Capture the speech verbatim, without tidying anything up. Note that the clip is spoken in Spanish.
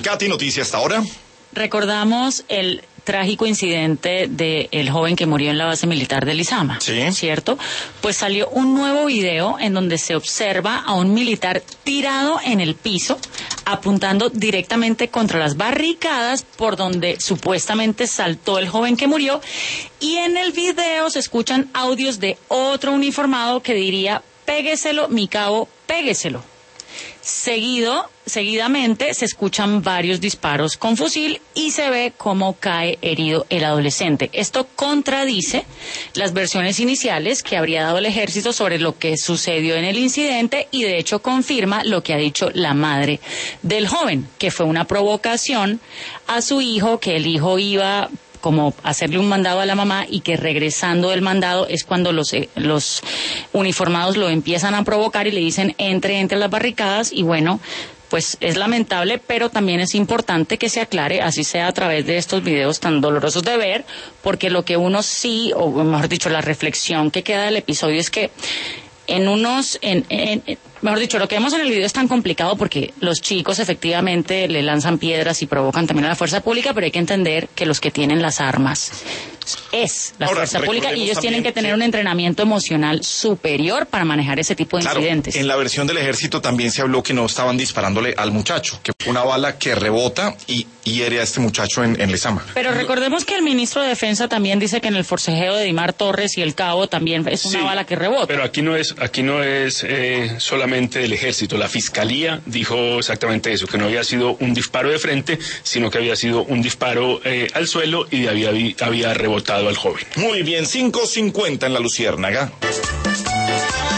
Katy, noticia hasta ahora. Recordamos el trágico incidente del joven que murió en la base militar de Lizama, sí, ¿cierto? Pues salió un nuevo video en donde se observa a un militar tirado en el piso, apuntando directamente contra las barricadas por donde supuestamente saltó el joven que murió, y en el video se escuchan audios de otro uniformado que diría: pégueselo, mi cabo, pégueselo. Seguido, seguidamente se escuchan varios disparos con fusil y se ve cómo cae herido el adolescente. Esto contradice las versiones iniciales que habría dado el ejército sobre lo que sucedió en el incidente, y de hecho confirma lo que ha dicho la madre del joven, que fue una provocación a su hijo, que el hijo iba como hacerle un mandado a la mamá, y que regresando del mandado es cuando los, los uniformados lo empiezan a provocar y le dicen entre entre las barricadas. Y bueno, pues es lamentable, pero también es importante que se aclare, así sea a través de estos videos tan dolorosos de ver, porque lo que uno sí, o mejor dicho, la reflexión que queda del episodio es que en unos, en, en, en, mejor dicho, lo que vemos en el video es tan complicado porque los chicos efectivamente le lanzan piedras y provocan también a la fuerza pública, pero hay que entender que los que tienen las armas es la Ahora, fuerza pública, y ellos tienen que tener que... un entrenamiento emocional superior para manejar ese tipo de claro, incidentes. En la versión del ejército también se habló que no estaban disparándole al muchacho, que fue una bala que rebota y hiere a este muchacho en, en Lezama. Pero recordemos que el ministro de Defensa también dice que en el forcejeo de Dimar Torres y el Cabo también es una sí, bala que rebota. Pero aquí no es, aquí no es eh, solamente del ejército. La fiscalía dijo exactamente eso, que no había sido un disparo de frente, sino que había sido un disparo eh, al suelo y había, había rebotado al joven. Muy bien, cinco cincuenta en la Luciérnaga.